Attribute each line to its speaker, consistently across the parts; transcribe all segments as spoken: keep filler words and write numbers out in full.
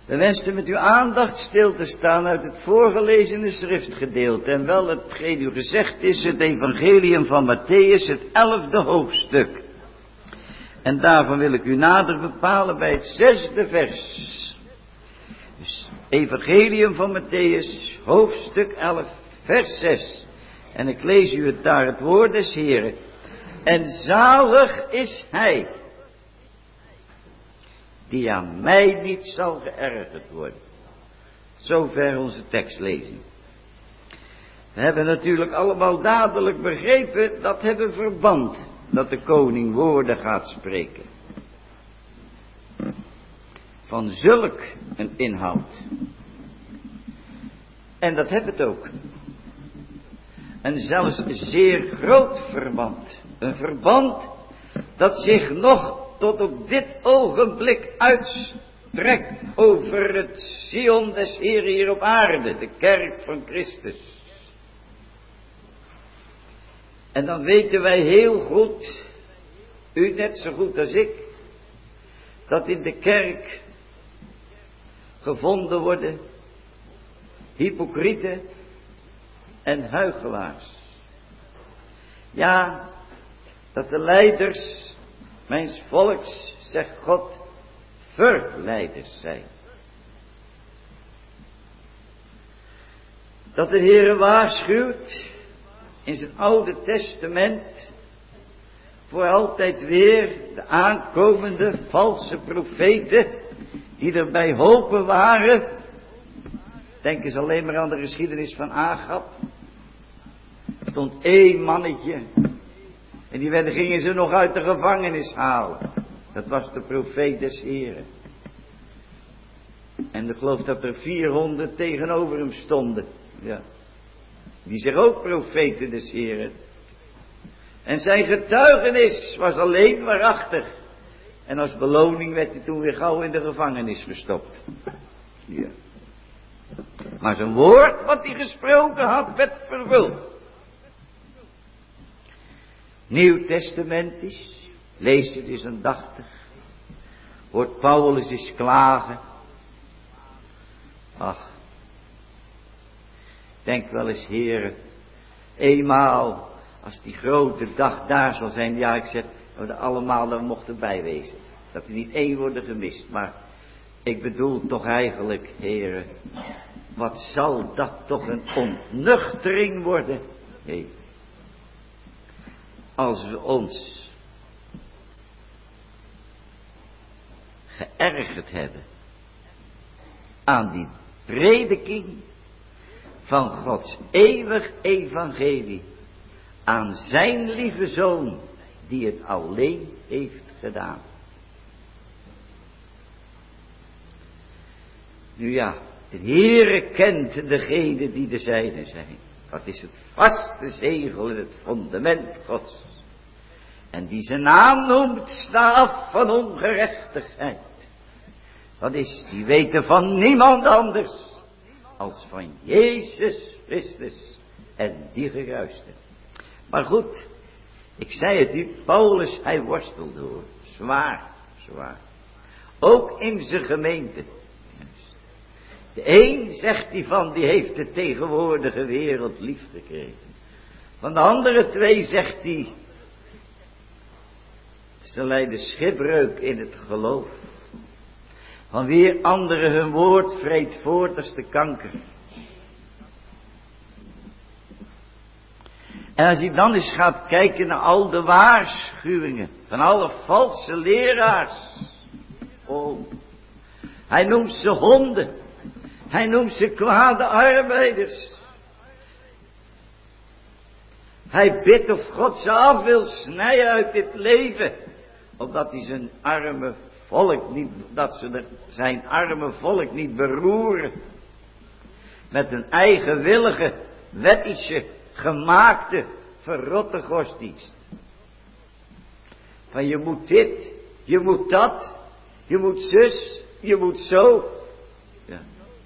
Speaker 1: We wensen met uw aandacht stil te staan uit het voorgelezene schriftgedeelte. En wel hetgeen u gezegd is, het evangelium van Matthäus, het elfde hoofdstuk. En daarvan wil ik u nader bepalen bij het zesde vers. Dus evangelium van Matthäus, hoofdstuk elf, vers zes. En ik lees u het daar, het woord des Heren. En zalig is hij die aan mij niet zal geërgerd worden. Zover onze tekstlezing. We hebben natuurlijk allemaal dadelijk begrepen, dat hebben verband, dat de koning woorden gaat spreken. Van zulk een inhoud. En dat heeft het ook. En zelfs zeer groot verband. Een verband dat zich nog tot op dit ogenblik uitstrekt over het Sion des Heren hier op aarde, de kerk van Christus. En dan weten wij heel goed, u net zo goed als ik, dat in de kerk gevonden worden hypocrieten en huichelaars. Ja, dat de leiders mijns volks, zegt God, verleiders zijn. Dat de Heere waarschuwt in zijn Oude Testament voor altijd weer de aankomende valse profeten die er bij hopen waren. Denk eens alleen maar aan de geschiedenis van Agab. Er stond één mannetje en die werden, gingen ze nog uit de gevangenis halen. Dat was de profeet des Heren. En ik geloof dat er vierhonderd tegenover hem stonden. Ja. Die zich ook profeten des Heren. En zijn getuigenis was alleen waarachtig. En als beloning werd hij toen weer gauw in de gevangenis gestopt. Ja. Maar zijn woord wat hij gesproken had werd vervuld. Nieuw Testamentisch, lees het eens aandachtig. Hoort Paulus eens klagen. Ach, denk wel eens, heren, eenmaal als die grote dag daar zal zijn, ja, ik zeg, dat we er allemaal er mochten bij wezen. Dat er niet één worden gemist, maar ik bedoel toch eigenlijk, heren, wat zal dat toch een ontnuchtering worden? Nee. Als we ons geërgerd hebben aan die prediking van Gods eeuwig evangelie, aan zijn lieve zoon die het alleen heeft gedaan. Nu ja, de Heere kent degene die de zijne zijn. Dat is het vaste zegel en het fundament Gods. En die zijn naam noemt, sta af van ongerechtigheid. Dat is, die weten van niemand anders als van Jezus Christus en die gekruiste. Maar goed, ik zei het u, Paulus, hij worstelde hoor. Zwaar, zwaar. Ook in zijn gemeente. De een, zegt hij van, die heeft de tegenwoordige wereld lief gekregen. Van de andere twee zegt hij, ze lijden schipbreuk in het geloof. Van weer anderen hun woord vreet voort als de kanker. En als hij dan eens gaat kijken naar al de waarschuwingen van alle valse leraars. Oh, hij noemt ze honden. Hij noemt ze kwade arbeiders. Hij bidt of God ze af wil snijden uit dit leven. Opdat hij zijn arme volk niet, dat ze de, zijn arme volk niet beroeren. Met een eigenwillige, wettische, gemaakte, verrotte godsdienst. Van je moet dit, je moet dat, je moet zus, je moet zo. Ja.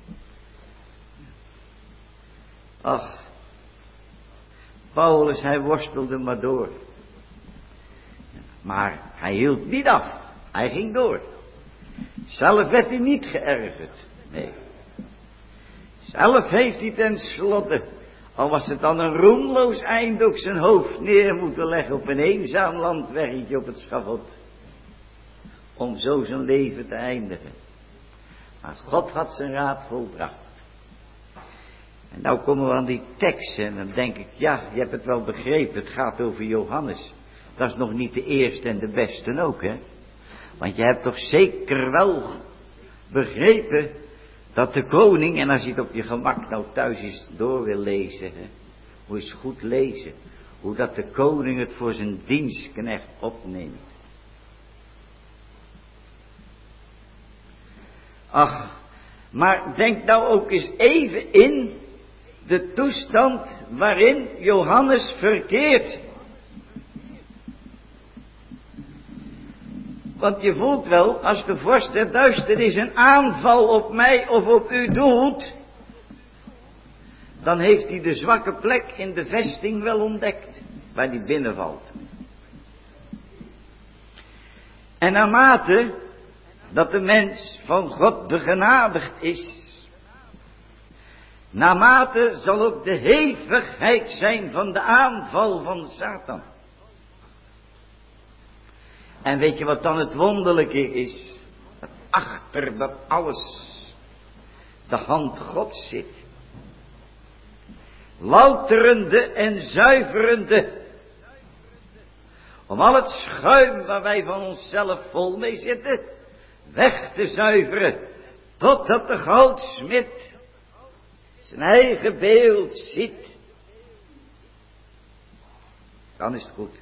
Speaker 1: Ach, Paulus, hij worstelde maar door. Maar hij hield niet af. Hij ging door. Zelf werd hij niet geërgerd. Nee. Zelf heeft hij tenslotte, al was het dan een roemloos eind, ook zijn hoofd neer moeten leggen op een eenzaam landweggetje op het schavot. Om zo zijn leven te eindigen. Maar God had zijn raad volbracht. En nou komen we aan die tekst en dan denk ik, ja, je hebt het wel begrepen, het gaat over Johannes. Dat is nog niet de eerste en de beste ook, hè. Want je hebt toch zeker wel begrepen dat de koning, en als je het op je gemak nou thuis eens door wil lezen, hè, moet je eens goed lezen, hoe dat de koning het voor zijn dienstknecht opneemt. Ach, maar denk nou ook eens even in de toestand waarin Johannes verkeert. Want je voelt wel, als de vorst der duisternis een aanval op mij of op u doet, dan heeft hij de zwakke plek in de vesting wel ontdekt, waar hij binnenvalt. En naarmate dat de mens van God begenadigd is, naarmate zal ook de hevigheid zijn van de aanval van Satan. En weet je wat dan het wonderlijke is? Dat achter dat alles de hand Gods zit. Louterende en zuiverende. Om al het schuim waar wij van onszelf vol mee zitten, weg te zuiveren. Totdat de goudsmid zijn eigen beeld ziet. Dan is het goed.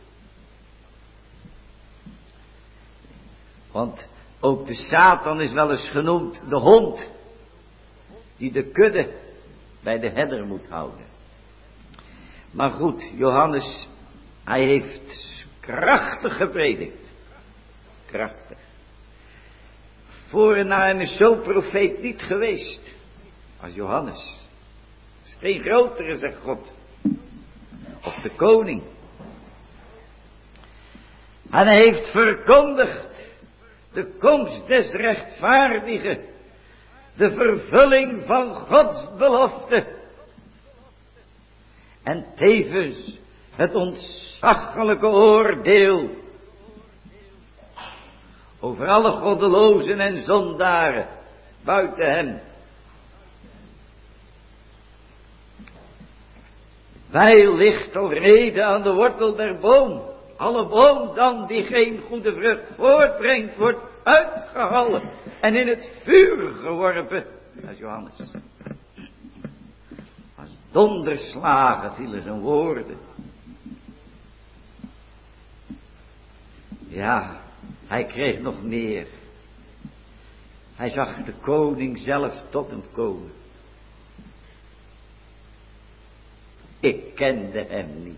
Speaker 1: Want ook de Satan is wel eens genoemd de hond die de kudde bij de herder moet houden. Maar goed, Johannes, hij heeft krachtig gepredikt. Krachtig. Voor en na hem is zo'n profeet niet geweest als Johannes. Er is geen grotere, zegt God. Of de koning. En hij heeft verkondigd de komst des rechtvaardigen, de vervulling van Gods belofte. En tevens het ontzaglijke oordeel over alle goddelozen en zondaren buiten hem. Wij ligt of reden aan de wortel der boom. Alle boom dan die geen goede vrucht voortbrengt, wordt uitgehaald en in het vuur geworpen. Dat is Johannes. Als donderslagen vielen zijn woorden. Ja, hij kreeg nog meer. Hij zag de koning zelf tot hem komen. Ik kende hem niet.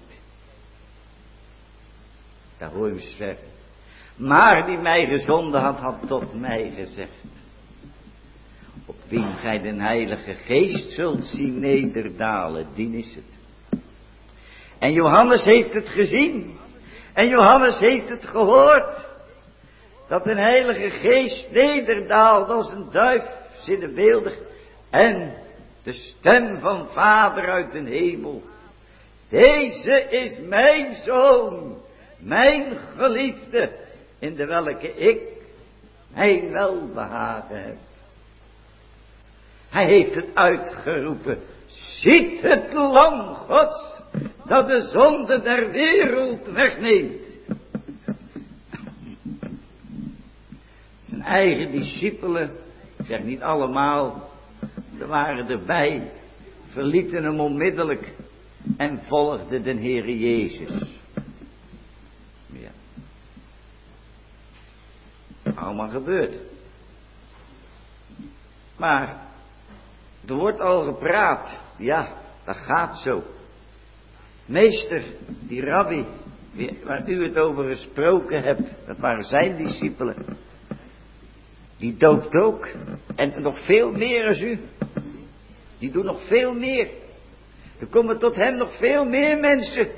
Speaker 1: Daar hoor je hem zeggen. Maar die mij gezonden had, had tot mij gezegd. Op wien gij den Heilige Geest zult zien nederdalen, dien is het. En Johannes heeft het gezien. En Johannes heeft het gehoord. Dat een Heilige Geest nederdaalt als een duif, zinnebeeldig. En de stem van Vader uit den hemel. Deze is mijn zoon. Mijn geliefde, in de welke ik mijn welbehagen heb. Hij heeft het uitgeroepen. Ziet het lam Gods, dat de zonde der wereld wegneemt. Zijn eigen discipelen, ik zeg niet allemaal, er waren erbij, verlieten hem onmiddellijk en volgden de Heere Jezus. Ja. Allemaal gebeurd. Maar er wordt al gepraat. Ja, dat gaat zo. Meester, die rabbi, waar u het over gesproken hebt, dat waren zijn discipelen. Die doopt ook. En nog veel meer als u. Die doen nog veel meer. Er komen tot hem nog veel meer mensen.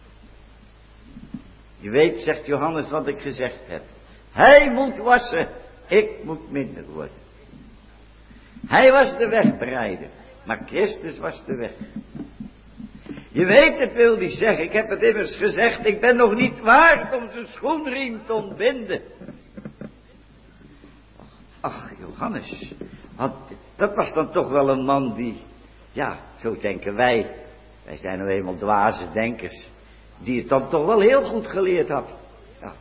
Speaker 1: Je weet, zegt Johannes, wat ik gezegd heb. Hij moet wassen Ik moet minder worden. Hij was de wegbereider, maar Christus was de weg. Je weet het, wil hij zeggen, ik heb het immers gezegd, ik ben nog niet waard om zijn schoenriem te ontbinden. Ach, Johannes, want dat was dan toch wel een man die, ja, zo denken wij, wij zijn nou eenmaal dwaze denkers, die het dan toch wel heel goed geleerd had. Ja.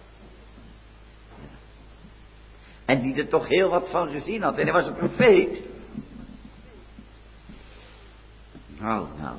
Speaker 1: En die er toch heel wat van gezien had, en hij was een profeet. Nou, nou.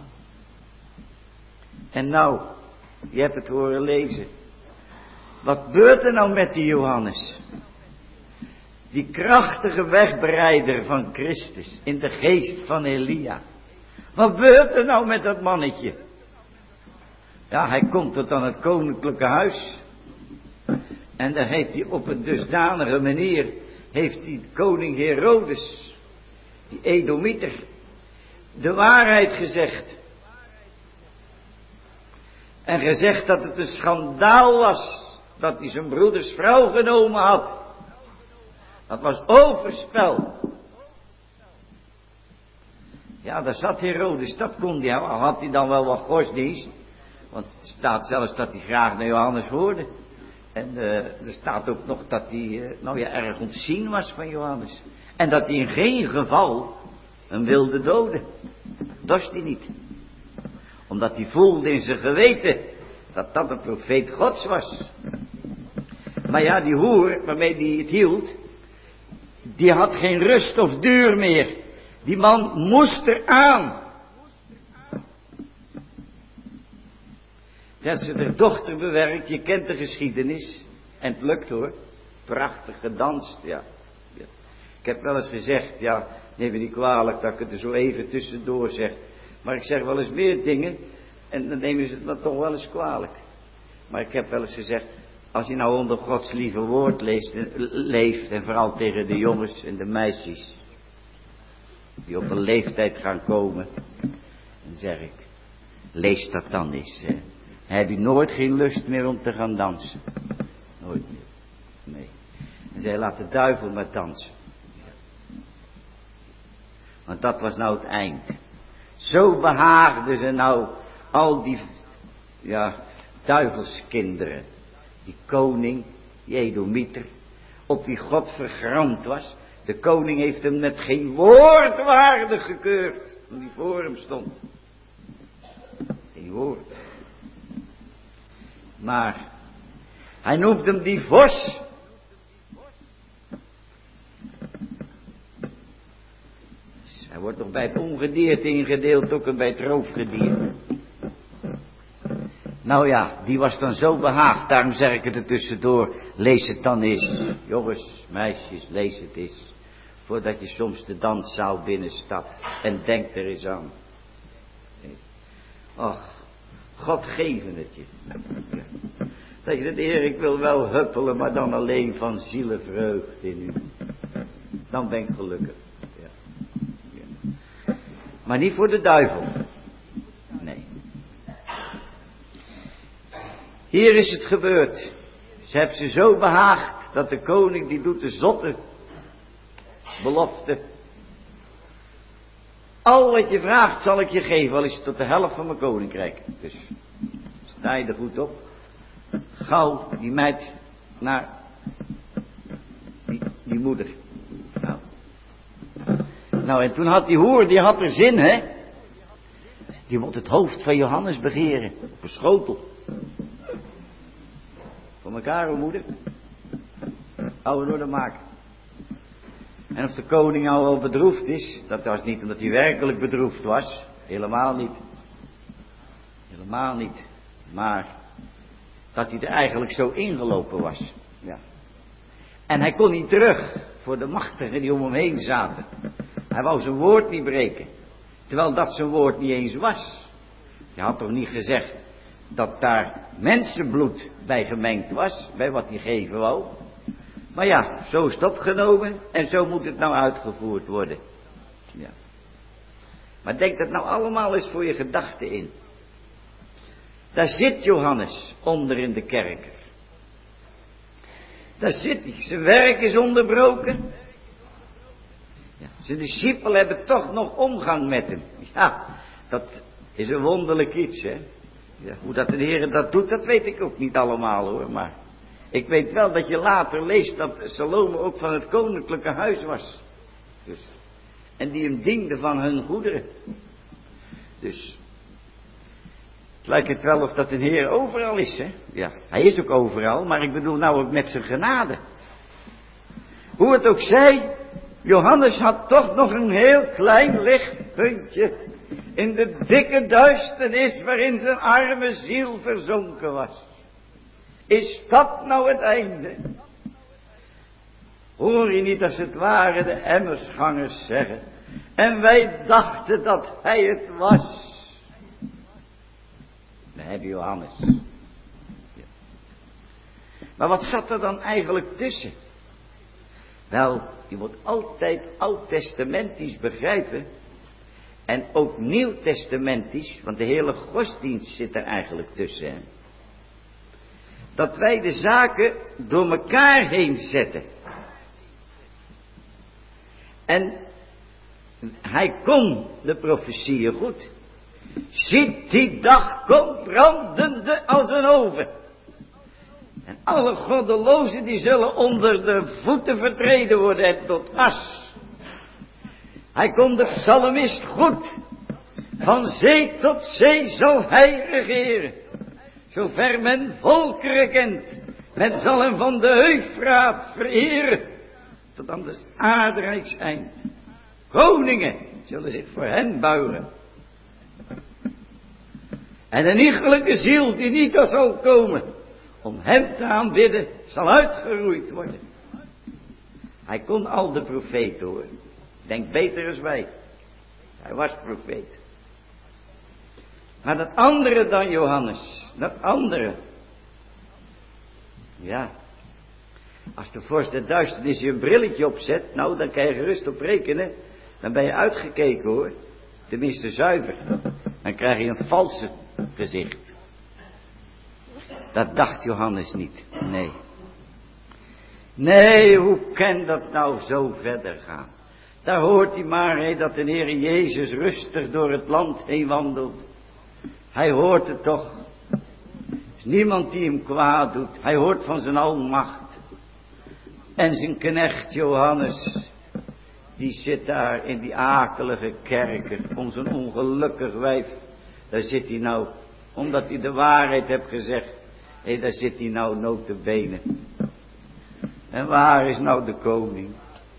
Speaker 1: En nou, je hebt het horen lezen. Wat gebeurt er nou met die Johannes? Die krachtige wegbereider van Christus in de geest van Elia. Wat gebeurt er nou met dat mannetje? Ja, hij komt tot aan het koninklijke huis. En daar heeft hij op een dusdanige manier, heeft die koning Herodes, die Edomieter, de waarheid gezegd. En gezegd dat het een schandaal was, dat hij zijn broeders vrouw genomen had. Dat was overspel. Ja, daar zat Herodes, dat kon hij, al had hij dan wel wat godsdienst. Want het staat zelfs dat hij graag naar Johannes hoorde. En uh, er staat ook nog dat hij, uh, nou ja, erg ontzien was van Johannes. En dat hij in geen geval een wilde doden. Dat is hij niet. Omdat hij voelde in zijn geweten dat dat een profeet Gods was. Maar ja, die hoer waarmee hij het hield, die had geen rust of duur meer. Die man moest eraan. Dat ze de dochter bewerkt, je kent de geschiedenis. En het lukt hoor. Prachtig gedanst, ja. ja. Ik heb wel eens gezegd, ja, neem me niet kwalijk dat ik het er zo even tussendoor zeg. Maar ik zeg wel eens meer dingen en dan nemen ze het me toch wel eens kwalijk. Maar ik heb wel eens gezegd, als je nou onder Gods lieve woord leest, leeft en vooral tegen de jongens en de meisjes die op een leeftijd gaan komen, dan zeg ik, lees dat dan eens. Hè. Heb je nooit geen lust meer om te gaan dansen? Nooit meer. Nee. En zij laat de duivel maar dansen. Want dat was nou het eind. Zo behaagden ze nou al die, ja, duivelskinderen. Die koning, die Edomieter, op wie God vergramd was. De koning heeft hem met geen woord waardig gekeurd, toen hij voor hem stond. Geen woord. Maar hij noemt hem die vos. Dus hij wordt nog bij het ongedierte ingedeeld, ook en bij het roofgedierte. Nou ja, die was dan zo behaagd, daarom zeg ik het er tussendoor, lees het dan eens. Jongens, meisjes, lees het eens. Voordat je soms de danszaal binnenstapt en denk er eens aan. Och, God geven het je. Ja. Dat je het, Heer, ik wil wel huppelen, maar dan alleen van zielenvreugd in u. Dan ben ik gelukkig. Ja. Ja. Maar niet voor de duivel. Nee. Hier is het gebeurd. Ze hebben ze zo behaagd dat de koning die doet de zotte belofte. Al wat je vraagt zal ik je geven, al is het tot de helft van mijn koninkrijk. Dus sta je er goed op. Gauw die meid naar die, die moeder. Nou. nou en toen had die hoer, die had er zin, hè. Die moet het hoofd van Johannes begeren. Op een schotel. Voor elkaar, hoor, moeder. Oude orde maken. En of de koning nou al bedroefd is, dat was niet omdat hij werkelijk bedroefd was. Helemaal niet. Helemaal niet. Maar dat hij er eigenlijk zo ingelopen was. Ja. En hij kon niet terug voor de machtigen die om hem heen zaten. Hij wou zijn woord niet breken. Terwijl dat zijn woord niet eens was. Hij had toch niet gezegd dat daar mensenbloed bij gemengd was, bij wat hij geven wou. Maar ja, zo is het opgenomen en zo moet het nou uitgevoerd worden. Ja. Maar denk dat nou allemaal eens voor je gedachten in. Daar zit Johannes onder in de kerker. Daar zit hij. Zijn werk is onderbroken. Ja, zijn discipelen hebben toch nog omgang met hem. Ja, dat is een wonderlijk iets, hè. Ja, hoe dat de Heer dat doet, dat weet ik ook niet allemaal, hoor. Maar ik weet wel dat je later leest dat Salome ook van het koninklijke huis was. Dus, en die hem diende van hun goederen. Dus het lijkt het wel of dat de Heer overal is, hè. Ja, hij is ook overal, maar ik bedoel nou ook met zijn genade. Hoe het ook zij, Johannes had toch nog een heel klein lichtpuntje in de dikke duisternis waarin zijn arme ziel verzonken was. Is dat nou het einde? Hoor je niet als het ware de emmersgangers zeggen, en wij dachten dat hij het was. Dan heb je Johannes. Ja. Maar wat zat er dan eigenlijk tussen? Wel, je moet altijd oud-testamentisch begrijpen. En ook nieuw-testamentisch, want de hele godsdienst zit er eigenlijk tussen. Hè? Dat wij de zaken door elkaar heen zetten. En hij kon de profetieën goed. Ziet die dag komt brandende als een oven. En alle goddelozen die zullen onder de voeten vertreden worden en tot as. Hij kon de psalmist goed. Van zee tot zee zal hij regeren. Zover men volkeren kent. Men zal hem van de Eufraat vereren. Tot aan de aardrijks eind. Koningen zullen zich voor hen buigen. En een iegelijke ziel die niet als zal komen om hem te aanbidden, zal uitgeroeid worden. Hij kon al de profeten, hoor. Denk beter als wij. Hij was profeet. Maar dat andere dan Johannes, dat andere. Ja. Als de vorst der duisternis je een brilletje opzet, nou dan kan je gerust op rekenen. Dan ben je uitgekeken, hoor. Tenminste zuiver. Dan krijg je een valse gezicht. Dat dacht Johannes niet. Nee. Nee, hoe kan dat nou zo verder gaan? Daar hoort hij maar, hé, dat de Heer Jezus rustig door het land heen wandelt. Hij hoort het toch. Er is niemand die hem kwaad doet. Hij hoort van zijn almacht. En zijn knecht Johannes, die zit daar in die akelige kerker, om zijn ongelukkig wijf. Daar zit hij nou, omdat hij de waarheid heeft gezegd. Hé, daar zit hij nou nota bene. En waar is nou de koning?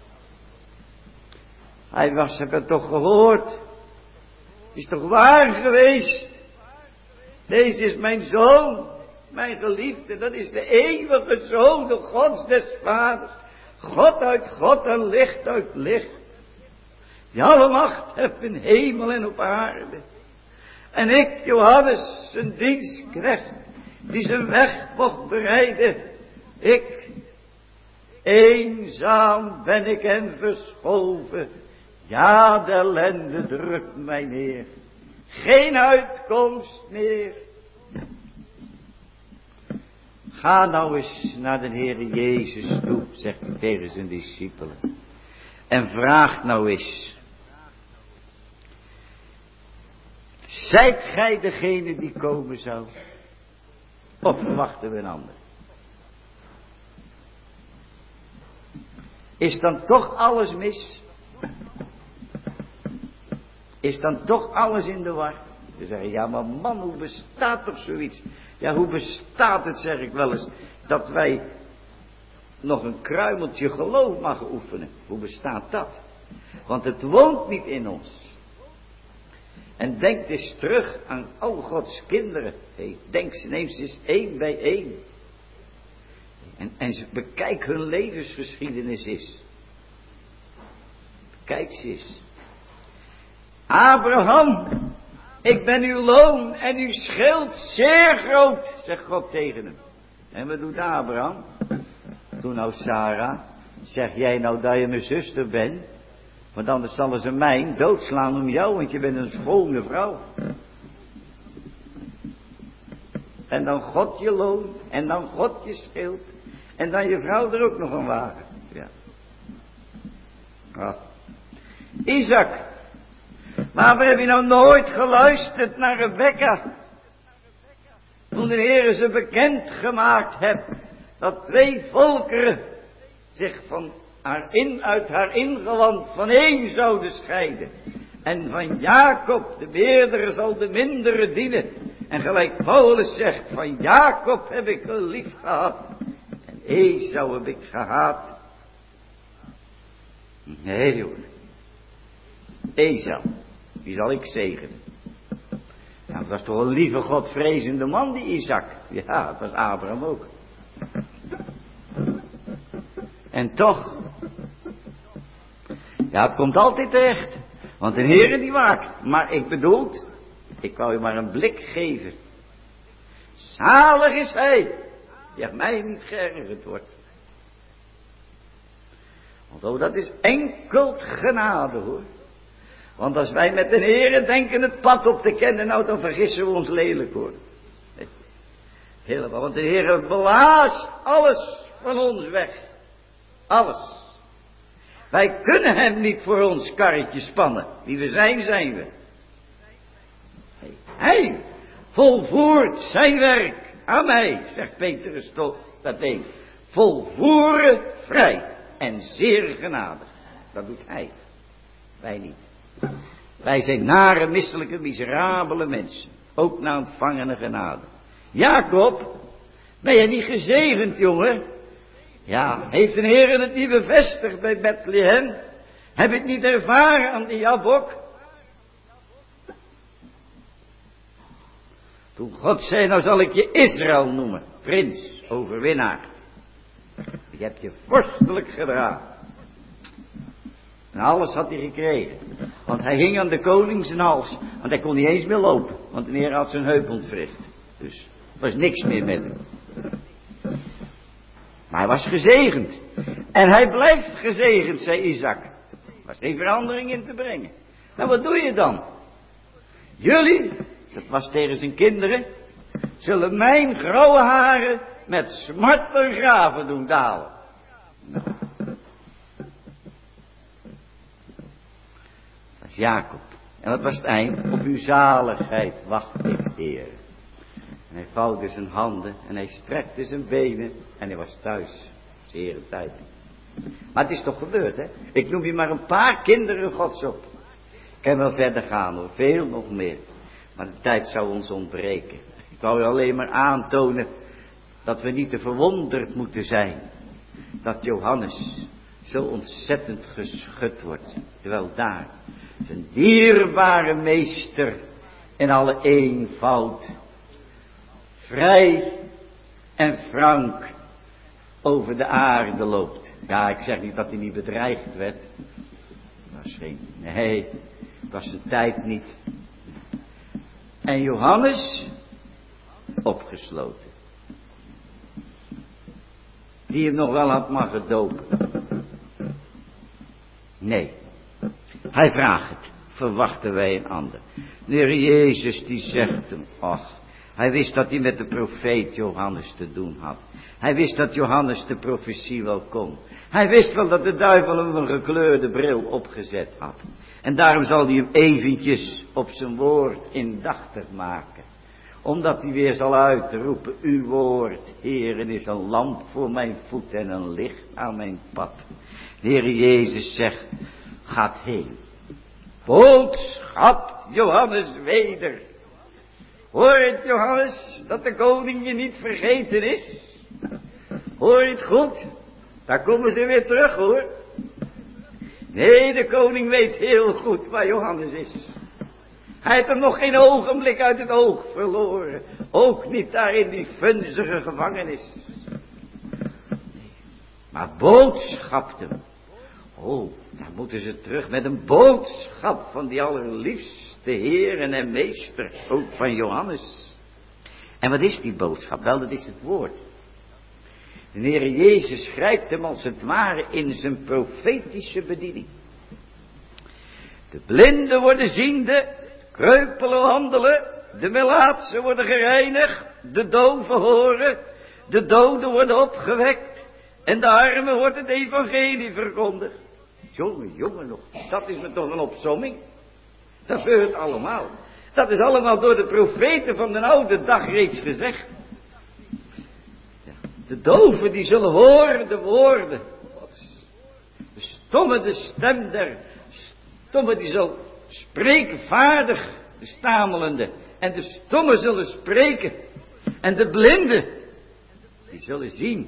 Speaker 1: Hij was, heb het toch gehoord? Het is toch waar geweest? Deze is mijn zoon, mijn geliefde, dat is de eeuwige zoon, de God des vaders. God uit God en licht uit licht. Die alle macht heeft in hemel en op aarde. En ik, Johannes, zijn dienstknecht, die zijn weg mocht bereiden. Ik, eenzaam ben ik en verschoven. Ja, de ellende drukt mij neer. Geen uitkomst meer. Ga nou eens naar de Heer Jezus toe, zegt hij tegen zijn discipelen. En vraag nou eens. Zijt gij degene die komen zou? Of verwachten we een ander? Is dan toch alles mis? Is dan toch alles in de war? Ze zeggen, ja maar man, hoe bestaat toch zoiets? Ja, hoe bestaat het, zeg ik wel eens, dat wij nog een kruimeltje geloof mogen oefenen? Hoe bestaat dat? Want het woont niet in ons. En denk eens terug aan al Gods kinderen. Hey, denk ze, neem ze eens één bij één. En, en bekijk hun levensgeschiedenis eens. Bekijk ze eens. Abraham, ik ben uw loon en uw schild zeer groot, zegt God tegen hem. En wat doet Abraham? Toen nou Sarah, zeg jij nou dat je mijn zuster bent? Want anders zullen ze mij doodslaan om jou, want je bent een schone vrouw. En dan God je loon, en dan God je schild. En dan je vrouw er ook nog een wagen. Ja. Oh. Isaac. Maar heb je nou nooit geluisterd naar Rebekka? Toen de Heer ze bekend gemaakt heeft. Dat twee volkeren zich van haar in, uit haar ingewand van één zouden scheiden. En van Jacob, de meerdere zal de mindere dienen. En gelijk Paulus zegt, van Jacob heb ik wel lief gehad. En Esau heb ik gehaat. Nee hoor. Esau, die zal ik zegenen. Nou, het was toch een lieve godvrezende man die Isaac. Ja, het was Abraham ook. En toch. Ja, het komt altijd terecht. Want de Heere die waakt. Maar ik bedoel, ik wou je maar een blik geven. Zalig is hij, die aan mij niet geërgerd wordt. Want oh, dat is enkel genade hoor. Want als wij met de Heere denken het pad op te kennen, nou dan vergissen we ons lelijk hoor. Helemaal, want de Heere blaast alles van ons weg. Alles. Wij kunnen hem niet voor ons karretje spannen. Wie we zijn, zijn we. Hij volvoert zijn werk aan mij, zegt Petrus toch dat ding. Volvoeren vrij en zeer genadig. Dat doet hij. Wij niet. Wij zijn nare, misselijke, miserabele mensen. Ook na ontvangene genade. Jacob, ben je niet gezegend, jongen? Ja, heeft de Heer het niet bevestigd bij Bethlehem? Heb je het niet ervaren aan die Jabok? Toen God zei, nou zal ik je Israël noemen, prins, overwinnaar. Je hebt je vorstelijk gedragen. En alles had hij gekregen. Want hij hing aan de koning zijn hals. Want hij kon niet eens meer lopen. Want de Heer had zijn heup ontwricht. Dus er was niks meer met hem. Maar hij was gezegend. En hij blijft gezegend, zei Isaac. Er was geen verandering in te brengen. Nou, wat doe je dan? Jullie, dat was tegen zijn kinderen, zullen mijn grauwe haren met smart en graven doen dalen. Nou. Dat was Jacob. En wat was het eind? Op uw zaligheid wacht ik, Heer. En hij vouwde zijn handen en hij strekte zijn benen en hij was thuis. Zeer tijd. Maar het is toch gebeurd, hè? Ik noem je maar een paar kinderen Gods op. Ik kan wel verder gaan hoor, veel nog meer. Maar de tijd zou ons ontbreken. Ik wou je alleen maar aantonen dat we niet te verwonderd moeten zijn. Dat Johannes zo ontzettend geschud wordt. Terwijl daar zijn dierbare meester in alle eenvoud vrij en frank over de aarde loopt. Ja, ik zeg niet dat hij niet bedreigd werd. Dat was geen, nee, het was zijn tijd niet. En Johannes opgesloten. Die hem nog wel had mogen dopen. Nee, hij vraagt het. Verwachten wij een ander. De Heer Jezus die zegt hem, ach. Hij wist dat hij met de profeet Johannes te doen had. Hij wist dat Johannes de profetie wel kon. Hij wist wel dat de duivel hem een gekleurde bril opgezet had. En daarom zal hij hem eventjes op zijn woord indachtig maken. Omdat hij weer zal uitroepen, uw woord, Heeren, is een lamp voor mijn voet en een licht aan mijn pad. De Heer Jezus zegt, gaat heen. Boodschap Johannes weder. Hoor het, Johannes, dat de koning je niet vergeten is? Hoor je het goed? Daar komen ze weer terug, hoor. Nee, de koning weet heel goed waar Johannes is. Hij heeft hem nog geen ogenblik uit het oog verloren. Ook niet daar in die vunzige gevangenis. Maar boodschapte hem. Oh, daar moeten ze terug met een boodschap van die allerliefste Heer en Meester, ook van Johannes. En wat is die boodschap? Wel, dat is het woord. De Heer Jezus grijpt hem als het ware in zijn profetische bediening. De blinden worden ziende, kreupelen wandelen, de melaatsen worden gereinigd, de doven horen, de doden worden opgewekt, En de armen wordt het evangelie verkondigd. Jongen, jongen nog, dat is me toch een opsomming. Dat gebeurt allemaal. Dat is allemaal door de profeten van de oude dag reeds gezegd. Ja, de doven die zullen horen de woorden. De stomme de stem der stomme die zal spreken vaardig, de stamelende. En de stomme zullen spreken. En de blinden, die zullen zien.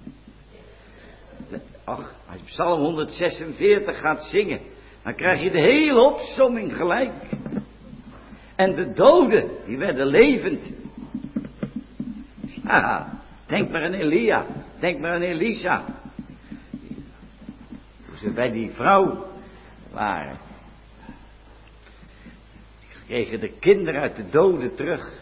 Speaker 1: Ach, als je Psalm honderdzesenveertig gaat zingen, dan krijg je de hele opsomming gelijk. En de doden, die werden levend. Ja, denk maar aan Elia, denk maar aan Elisa. Toen ze bij die vrouw waren, kregen de kinderen uit de doden terug.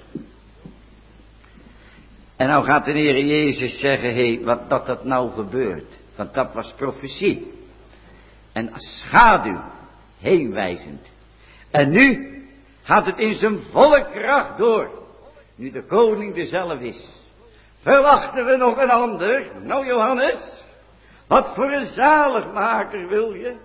Speaker 1: En nou gaat de Heer Jezus zeggen, hé, hey, wat dat dat nou gebeurt. Want dat was profetie. En als schaduw, heenwijzend. En nu gaat het in zijn volle kracht door. Nu de koning er zelf is. Verwachten we nog een ander? Nou Johannes, wat voor een zaligmaker wil je?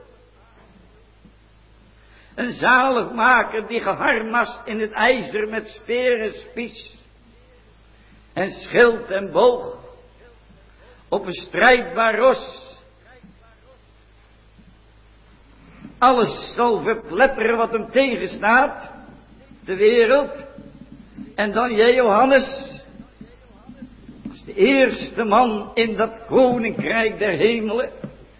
Speaker 1: Een zaligmaker die geharnast in het ijzer met speer en spies. En schild en boog. Op een strijdbaar ros. Alles zal verpletteren wat hem tegenstaat. De wereld. En dan jij Johannes. Als de eerste man in dat koninkrijk der hemelen.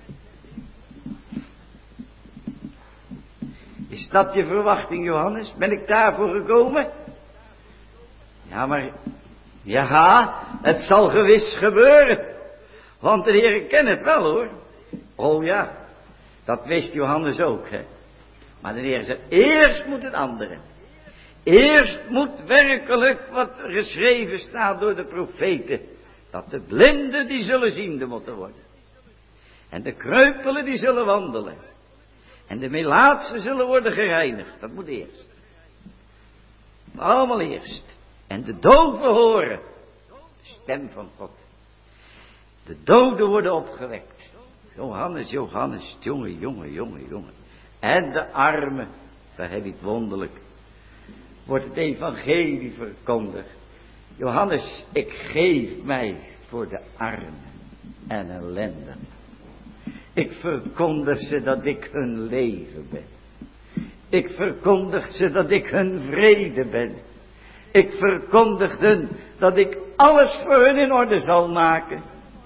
Speaker 1: Is dat je verwachting Johannes? Ben ik daarvoor gekomen? Ja maar. Ja, het zal gewis gebeuren. Want de Heer kent het wel hoor. Oh ja, dat wist Johannes ook. Hè? Maar de Heer zegt, eerst moet het andere. Eerst moet werkelijk wat geschreven staat door de profeten. Dat de blinden die zullen ziende moeten worden. En de kreupelen die zullen wandelen. En de melaatsen zullen worden gereinigd. Dat moet eerst. Allemaal eerst. En de doven horen. De stem van God. De doden worden opgewekt. Johannes, Johannes, jongen, jongen, jongen, jongen. En de armen, daar heb ik het wonderlijk. Wordt het evangelie verkondigd. Johannes, ik geef mij voor de armen en ellenden. Ik verkondig ze dat ik hun leven ben. Ik verkondig ze dat ik hun vrede ben. Ik verkondig hun dat ik alles voor hun in orde zal maken.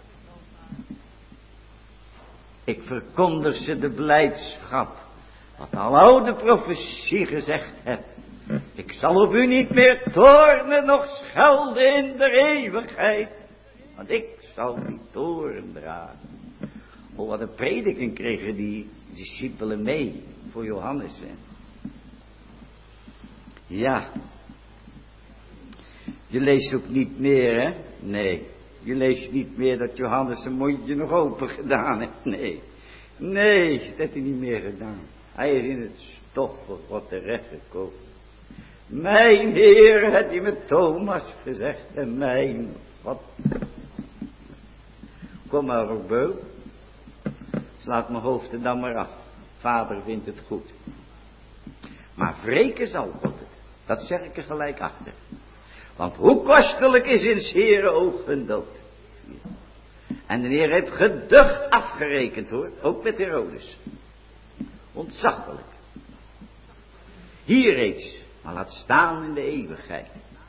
Speaker 1: Ik verkondig ze de blijdschap, wat al oude profetie gezegd heeft. Ik zal op u niet meer toornen, noch schelden in de eeuwigheid, want ik zal die toorn dragen. Oh, wat een prediking kregen die discipelen mee voor Johannes. Hè? Ja. Je leest ook niet meer, hè? Nee. Je leest niet meer dat Johannes zijn mondje nog open gedaan heeft. Nee. Nee, dat heeft hij niet meer gedaan. Hij is in het stof van God terechtgekomen. Mijn Heer, heeft hij met Thomas gezegd. En mijn God. Kom maar ook beul. Slaat mijn hoofd er dan maar af. Vader vindt het goed. Maar wreken zal God het. Dat zeg ik er gelijk achter. Want hoe kostelijk is in 's Heeren oog hun dood. En de Heer heeft geducht afgerekend hoor. Ook met Herodes. Ontzaglijk. Hier reeds. Maar laat staan in de eeuwigheid.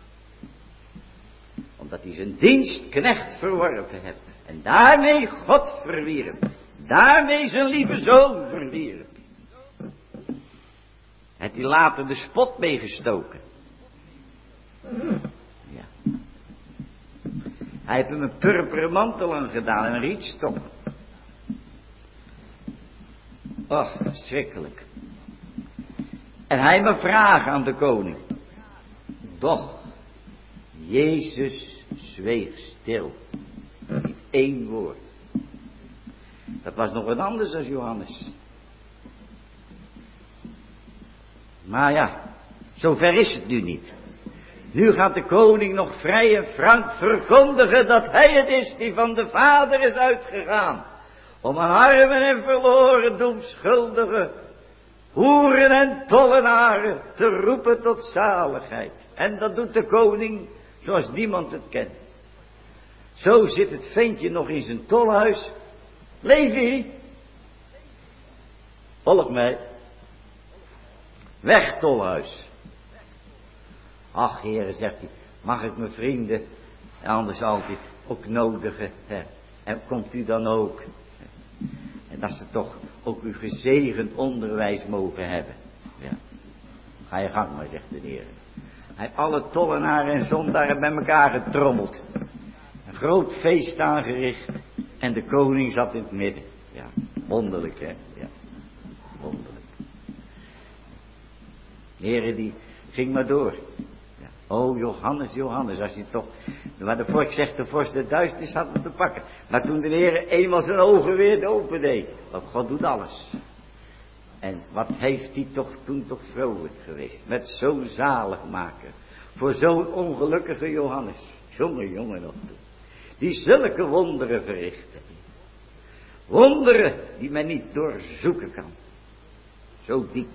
Speaker 1: Omdat hij zijn dienstknecht verworpen heeft. En daarmee God verwierp. Daarmee zijn lieve zoon verwierp. Heeft hij later de spot meegestoken. Ja. Hij heeft hem een purperen mantel aangedaan en een rietstok. Och, schrikkelijk. En hij me vragen aan de koning. Doch, Jezus zweeg stil. Niet één woord. Dat was nog wat anders dan Johannes. Maar ja, zover is het nu niet. Nu gaat de koning nog vrij en frank verkondigen dat hij het is die van de Vader is uitgegaan. Om aan armen en verloren doemschuldigen, hoeren en tollenaren te roepen tot zaligheid. En dat doet de koning zoals niemand het kent. Zo zit het ventje nog in zijn tolhuis. Levi, volg mij. Weg, tolhuis. Ach, heren, zegt hij, mag ik mijn vrienden, anders altijd ook nodigen. Hè? En komt u dan ook. En dat ze toch ook uw gezegend onderwijs mogen hebben. Ja. Ga je gang maar, zegt de Heer. Hij heeft alle tollenaren en zondaren bij elkaar getrommeld. Een groot feest aangericht. En de koning zat in het midden. Ja, wonderlijk, hè. Ja, wonderlijk. De Heer die ging maar door. Ja. Oh, Johannes, Johannes, als je toch... Maar de vorst zegt, de vorst de duisternis had hem te pakken. Maar toen de Heer eenmaal zijn ogen weer open deed. Want God doet alles. En wat heeft hij toch toen toch vrolijk geweest. Met zo'n zaligmaker. Voor zo'n ongelukkige Johannes. Jonge jongen nog toe. Die zulke wonderen verrichtte. Wonderen die men niet doorzoeken kan. Zo diep.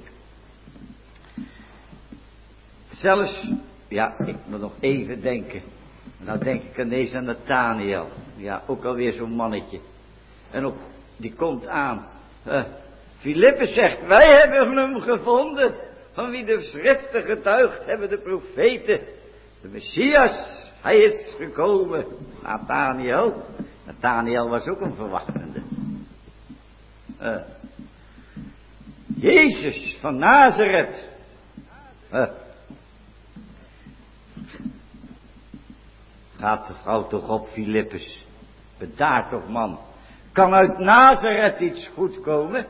Speaker 1: Zelfs, ja, ik moet nog even denken. Nou denk ik ineens aan Nathaniel. Ja, ook alweer zo'n mannetje. En ook, die komt aan. Uh, Filippus zegt, wij hebben hem gevonden. Van wie de schriften getuigd hebben, de profeten. De Messias, hij is gekomen. Nathaniel. Nathaniel was ook een verwachtende. Uh, Jezus van Nazareth. Uh, Gaat de vrouw toch op, Filippus. Bedaar toch, man. Kan uit Nazareth iets goed komen?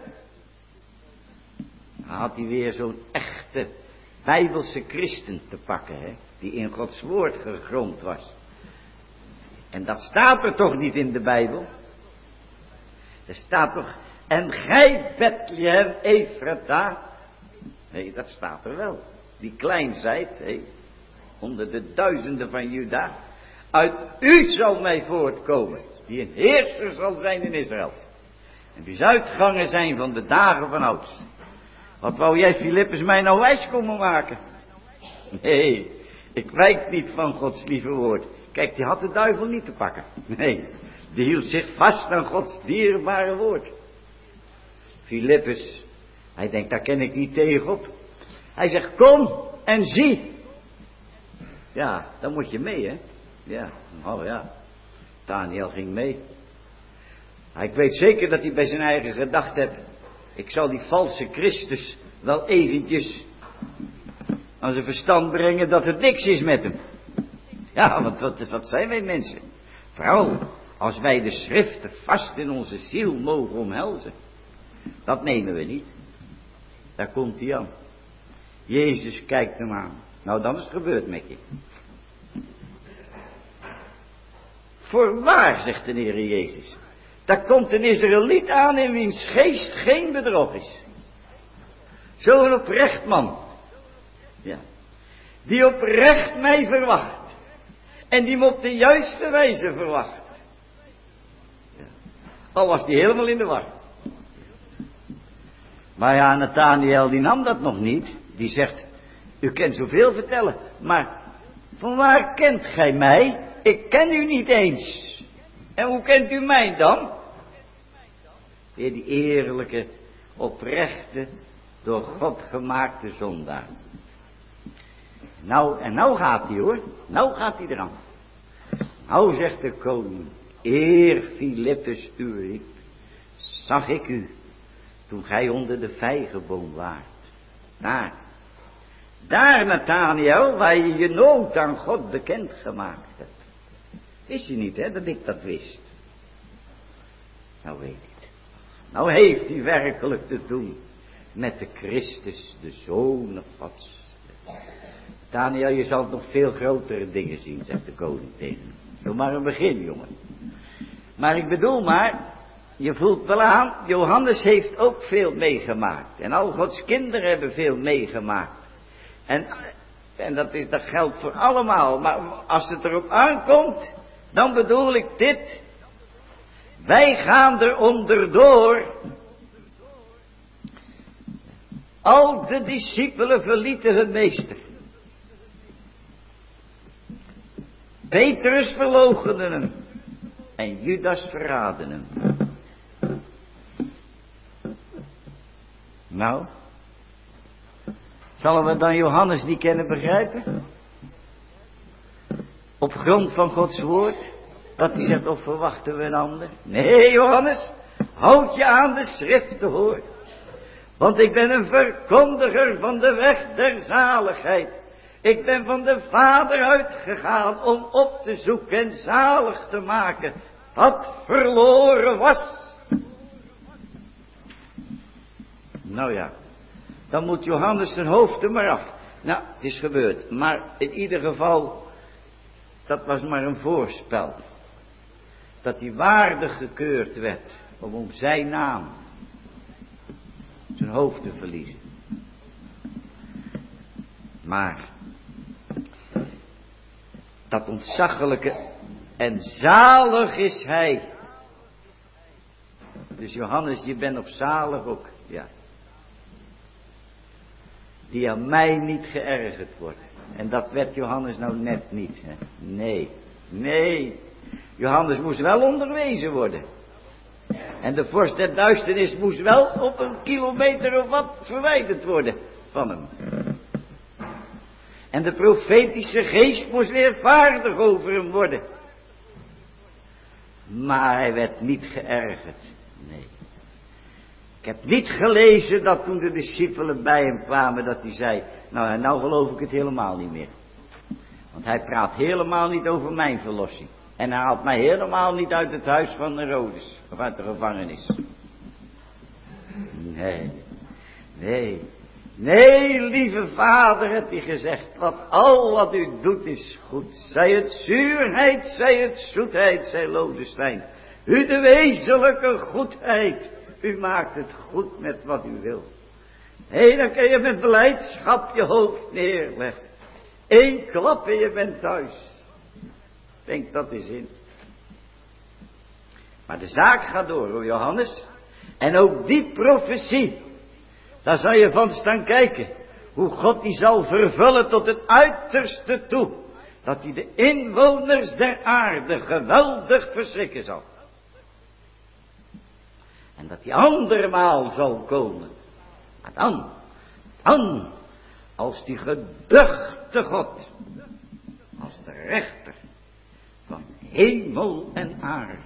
Speaker 1: Dan had hij weer zo'n echte Bijbelse christen te pakken, hè. Die in Gods woord gegrond was. En dat staat er toch niet in de Bijbel? Er staat toch, en gij Bethlehem Ephrata. Nee, dat staat er wel. Die klein zijt, hè. Onder de duizenden van Juda. Uit u zal mij voortkomen, die een heerser zal zijn in Israël. En wie uitgangen zijn van de dagen van ouds. Wat wou jij, Filippus, mij nou wijs komen maken? Nee, ik wijk niet van Gods lieve woord. Kijk, die had de duivel niet te pakken. Nee, die hield zich vast aan Gods dierbare woord. Filippus, hij denkt, daar ken ik niet tegenop. Hij zegt, kom en zie. Ja, dan moet je mee, hè. Ja, oh ja. Daniel ging mee. Maar ik weet zeker dat hij bij zijn eigen gedacht heeft. Ik zal die valse Christus wel eventjes aan zijn verstand brengen dat het niks is met hem. Ja, want wat, wat zijn wij mensen? Vooral als wij de schriften vast in onze ziel mogen omhelzen. Dat nemen we niet. Daar komt hij aan. Jezus kijkt hem aan. Nou, dan is het gebeurd met je. Voorwaar, zegt de Heer Jezus. Daar komt een Israëliet aan in wiens geest geen bedrog is. Zo'n oprecht man. Ja. Die oprecht mij verwacht. En die me op de juiste wijze verwacht. Ja. Al was die helemaal in de war. Maar ja, Nathaniel die nam dat nog niet. Die zegt, u kent zoveel vertellen. Maar van waar kent gij mij? Ik ken u niet eens. En hoe kent u mij dan? Weer die eerlijke, oprechte, door God gemaakte zondaar. Nou, en nou gaat hij hoor. Nou gaat hij eraan. Nou zegt de koning, eer Filippus u riep, zag ik u, toen gij onder de vijgenboom waart. Daar, daar Nathaniel, waar je je nood aan God bekend gemaakt hebt. Wist je niet, hè, dat ik dat wist. Nou weet ik het. Nou heeft hij werkelijk te doen met de Christus, de Zoon Gods. Daniel, je zal nog veel grotere dingen zien, zegt de koning tegen hem. Doe maar een begin, jongen. Maar ik bedoel maar, je voelt wel aan, Johannes heeft ook veel meegemaakt. En al Gods kinderen hebben veel meegemaakt. En En dat, is, dat geldt voor allemaal. Maar als het erop aankomt, dan bedoel ik dit. Wij gaan er onderdoor. Al de discipelen verlieten hun meester. Petrus verloochende hem. En Judas verraden hem. Nou, zullen we dan Johannes niet kunnen begrijpen? Op grond van Gods woord, dat hij zegt, of verwachten we een ander? Nee, Johannes, houd je aan de schriften, hoor. Want ik ben een verkondiger van de weg der zaligheid. Ik ben van de Vader uitgegaan om op te zoeken en zalig te maken wat verloren was. Nou ja, dan moet Johannes zijn hoofd er maar af. Nou, het is gebeurd. Maar in ieder geval, dat was maar een voorspel. Dat hij waardig gekeurd werd om om zijn naam zijn hoofd te verliezen. Maar dat ontzaglijke en zalig is hij. Dus Johannes, je bent op zalig ook, ja. Die aan mij niet geërgerd wordt. En dat werd Johannes nou net niet. Hè? Nee, nee. Johannes moest wel onderwezen worden. En de vorst der duisternis moest wel op een kilometer of wat verwijderd worden van hem. En de profetische geest moest weer vaardig over hem worden. Maar hij werd niet geërgerd. Nee. Ik heb niet gelezen dat toen de discipelen bij hem kwamen dat hij zei, nou, nou geloof ik het helemaal niet meer. Want hij praat helemaal niet over mijn verlossing. En hij haalt mij helemaal niet uit het huis van Herodes, of uit de gevangenis. Nee, nee, nee, lieve vader, heb hij gezegd, wat al wat u doet is goed. Zij het zuurheid, zij het zoetheid, zij lodestijn. U de wezenlijke goedheid. U maakt het goed met wat u wil. Hé, dan kun je met blijdschap je hoofd neerleggen. Eén klap en je bent thuis. Denk dat eens in. Maar de zaak gaat door, hoor Johannes. En ook die profetie, daar zal je van staan kijken. Hoe God die zal vervullen tot het uiterste toe. Dat hij de inwoners der aarde geweldig verschrikken zal. En dat die andermaal zal komen. Maar dan, dan, als die geduchte God, als de rechter van hemel en aarde.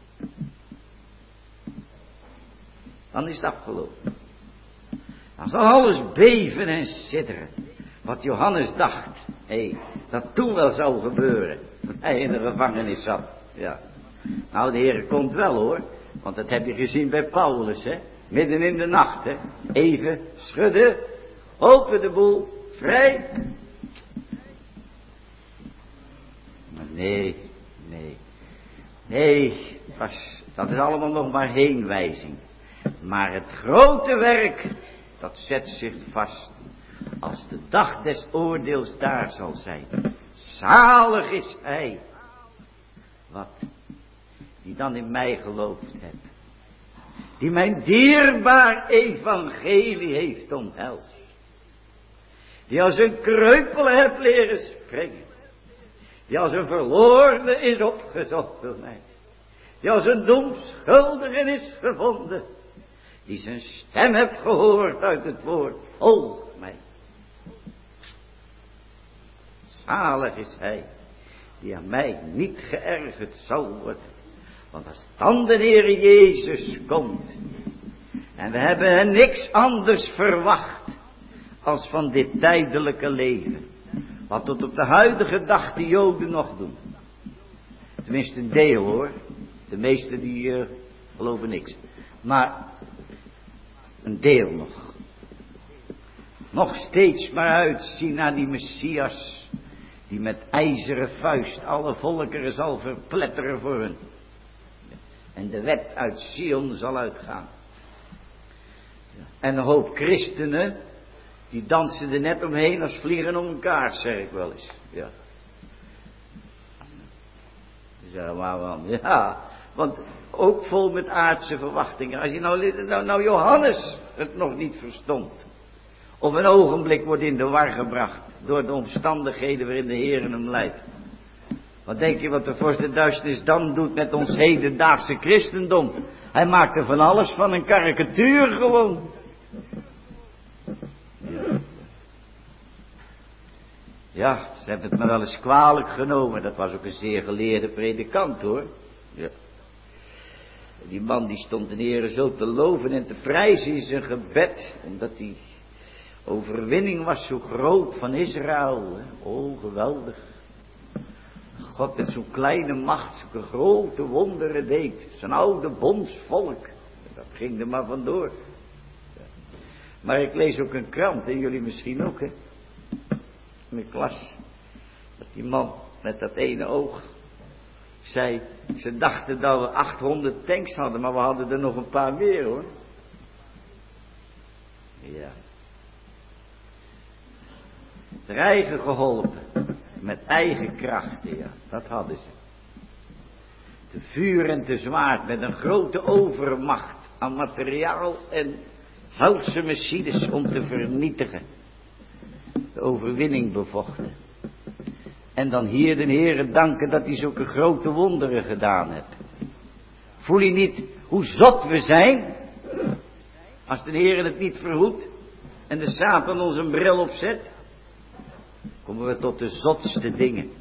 Speaker 1: Dan is het afgelopen. Dan zal alles beven en sidderen. Wat Johannes dacht, hé, hey, dat toen wel zou gebeuren. Toen hij in de gevangenis zat. Ja. Nou, de Heer komt wel, hoor. Want dat heb je gezien bij Paulus, hè. Midden in de nacht, hè. Even schudden. Open de boel. Vrij. Maar nee, nee. Nee, was, dat is allemaal nog maar heenwijzing. Maar het grote werk, dat zet zich vast. Als de dag des oordeels daar zal zijn. Zalig is hij. Wat? Die dan in mij geloofd hebben. Die mijn dierbaar evangelie heeft omhelst. Die als een kreupel heeft leren springen. Die als een verlorene is opgezocht door mij. Die als een domschuldige is gevonden. Die zijn stem heeft gehoord uit het woord. Volg mij. Zalig is hij. Die aan mij niet geërgerd zal worden. Want als dan de Heer Jezus komt. En we hebben niks anders verwacht. Als van dit tijdelijke leven. Wat tot op de huidige dag de Joden nog doen. Tenminste een deel, hoor. De meesten die uh, geloven niks. Maar een deel nog. Nog steeds maar uitzien naar die Messias. Die met ijzeren vuist alle volkeren zal verpletteren voor hun. En de wet uit Sion zal uitgaan. En een hoop christenen Die dansen er net omheen als vliegen om een kaart, zeg ik wel eens. Ja. Zeg maar man, ja. Want ook vol met aardse verwachtingen. Als je nou, nou, nou Johannes het nog niet verstond. Op een ogenblik wordt in de war gebracht. Door de omstandigheden waarin de Heer hem leidt. Wat denk je wat de vorst der duisternis dan doet met ons hedendaagse christendom? Hij maakt er van alles van een karikatuur gewoon. Ja. Ja, ze hebben het me wel eens kwalijk genomen. Dat was ook een zeer geleerde predikant hoor. Ja. Die man die stond de Heer zo te loven en te prijzen in zijn gebed. Omdat die overwinning was zo groot van Israël. Hè? Oh, geweldig. God met zo'n kleine macht, zo'n grote wonderen deed. Zijn oude bondsvolk. Dat ging er maar vandoor. Maar ik lees ook een krant, en jullie misschien ook, hè. In mijn klas. Dat die man met dat ene oog zei, ze dachten dat we achthonderd tanks hadden, maar we hadden er nog een paar meer hoor. Ja. Dreigen geholpen. Met eigen krachten, ja. Dat hadden ze. Te vuur en te zwaard met een grote overmacht aan materiaal en helse machines om te vernietigen. De overwinning bevochten. En dan hier de Heere danken dat hij zulke grote wonderen gedaan heeft. Voel je niet hoe zot we zijn? Als de Heere het niet verhoedt en de Satan ons een bril opzet, komen we tot de zotste dingen.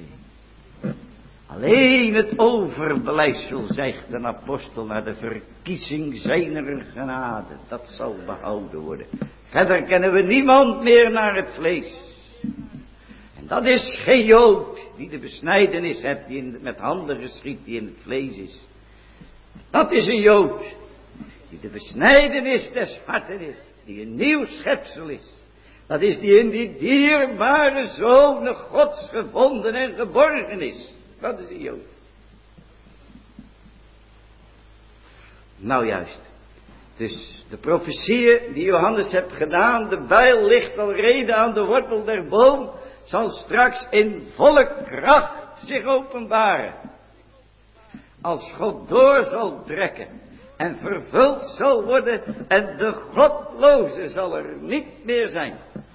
Speaker 1: Alleen het overblijfsel, zegt een apostel, naar de verkiezing zijner genade. Dat zal behouden worden. Verder kennen we niemand meer naar het vlees. En dat is geen Jood die de besnijdenis hebt, die in, met handen geschiet, die in het vlees is. Dat is een Jood die de besnijdenis des harten is, die een nieuw schepsel is. Dat is die in die dierbare Zonen Gods gevonden en geborgen is. Dat is een Jood. Nou juist. Dus de profetieën die Johannes heeft gedaan, de bijl ligt al reden aan de wortel der boom, zal straks in volle kracht zich openbaren. Als God door zal trekken en vervuld zal worden en de godloze zal er niet meer zijn.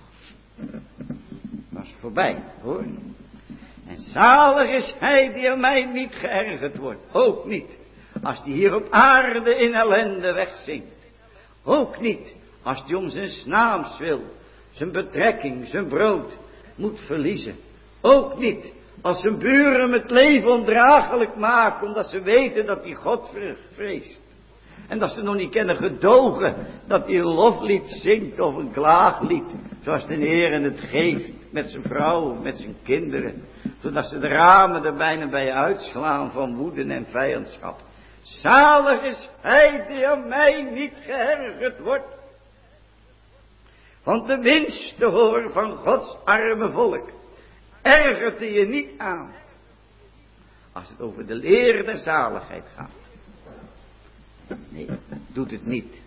Speaker 1: Dat is voorbij, hoor. En zalig is hij die aan mij niet geërgerd wordt. Ook niet als die hier op aarde in ellende wegzinkt. Ook niet als die om zijn naams wil, zijn betrekking, zijn brood moet verliezen. Ook niet als zijn buren hem het leven ondraaglijk maken, omdat ze weten dat hij God vreest. En dat ze nog niet kunnen gedogen dat hij een loflied zingt of een klaaglied, zoals de Heer het geeft met zijn vrouw, met zijn kinderen. Zodat ze de ramen er bijna bij uitslaan van woede en vijandschap. Zalig is hij die aan mij niet geërgerd wordt. Want de winst te horen van Gods arme volk ergert hij je niet aan. Als het over de leer der zaligheid gaat. Nee, doet het niet.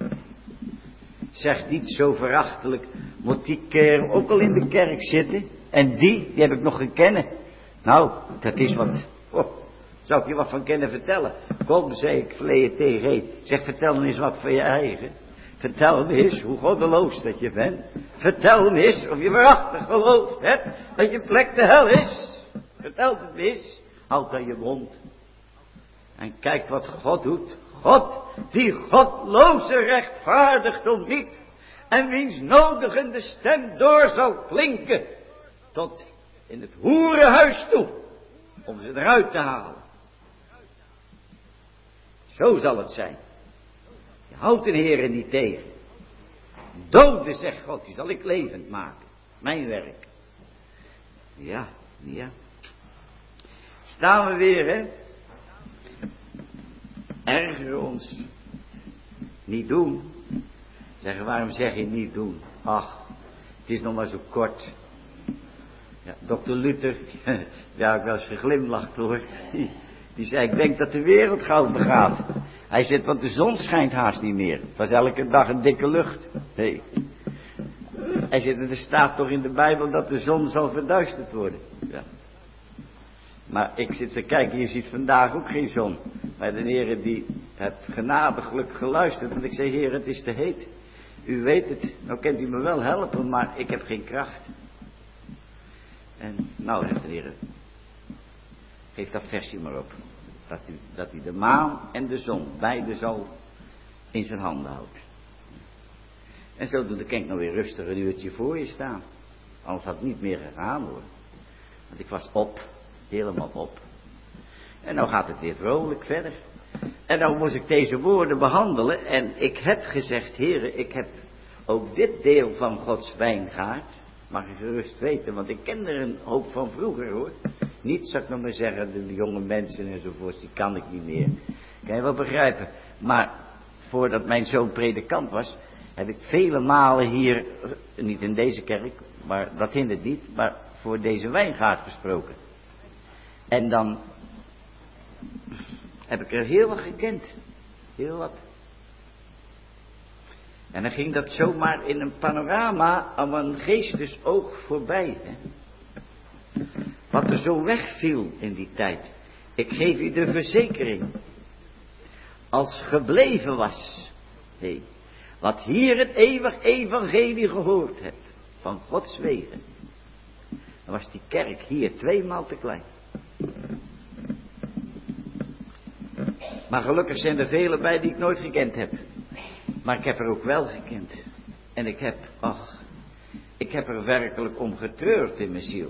Speaker 1: Zeg niet zo verachtelijk, moet die kerel ook al in de kerk zitten? En die, die heb ik nog gekend. Nou, dat is wat. Oh, zou ik je wat van kennen vertellen? Kom, zei ik verleden tegen een. Zeg, vertel me eens wat van je eigen. Vertel me eens hoe goddeloos dat je bent. Vertel me eens of je waarachtig gelooft hebt dat je plek de hel is. Vertel het me eens. Houd dan je mond. En kijk wat God doet. God, die godloze rechtvaardigt om niet. En wiens nodigende stem door zal klinken. Tot in het hoerenhuis toe. Om ze eruit te halen. Zo zal het zijn. Je houdt de Heere niet tegen. Doden, zegt God, die zal ik levend maken. Mijn werk. Ja, ja. Staan we weer, hè. Erger ons. Niet doen. Zeggen, waarom zeg je niet doen? Ach, het is nog maar zo kort. Ja, dokter Luther, ja, ik wel eens geglimlacht hoor. Die zei, ik denk dat de wereld gauw begaat. Hij zegt, want de zon schijnt haast niet meer. Het was elke dag een dikke lucht. Nee. Hij zegt, er staat toch in de Bijbel dat de zon zal verduisterd worden. Ja. Maar ik zit te kijken, je ziet vandaag ook geen zon. Maar de heren die heeft genadiglijk geluisterd. En ik zei, heer, het is te heet. U weet het, nou kent u me wel helpen, maar ik heb geen kracht. En nou, zegt de heer, geef dat versje maar op. Dat u, dat u de maan en de zon, beide zal in zijn handen houdt. En zo doet de kenk nou weer rustig een uurtje voor je staan. Anders had het niet meer gegaan hoor. Want ik was op, helemaal op. En nou gaat het weer vrolijk verder. En nou moest ik deze woorden behandelen. En ik heb gezegd, heren, ik heb ook dit deel van Gods wijngaard. Mag je gerust weten, want ik ken er een hoop van vroeger hoor. Niet, zou ik nog maar zeggen, de jonge mensen enzovoorts, die kan ik niet meer. Kan je wel begrijpen. Maar voordat mijn zoon predikant was, heb ik vele malen hier, niet in deze kerk, maar dat hindert niet, maar voor deze wijngaard gesproken. En dan heb ik er heel wat gekend. Heel wat. En dan ging dat zomaar in een panorama aan mijn geestesoog voorbij. Hè. Wat er zo wegviel in die tijd. Ik geef u de verzekering. Als gebleven was. Hey, wat hier het eeuwig evangelie gehoord hebt. Van Gods wegen. Dan was die kerk hier tweemaal te klein. Maar gelukkig zijn er velen bij die ik nooit gekend heb. Maar ik heb er ook wel gekend. En ik heb, ach, ik heb er werkelijk om getreurd in mijn ziel.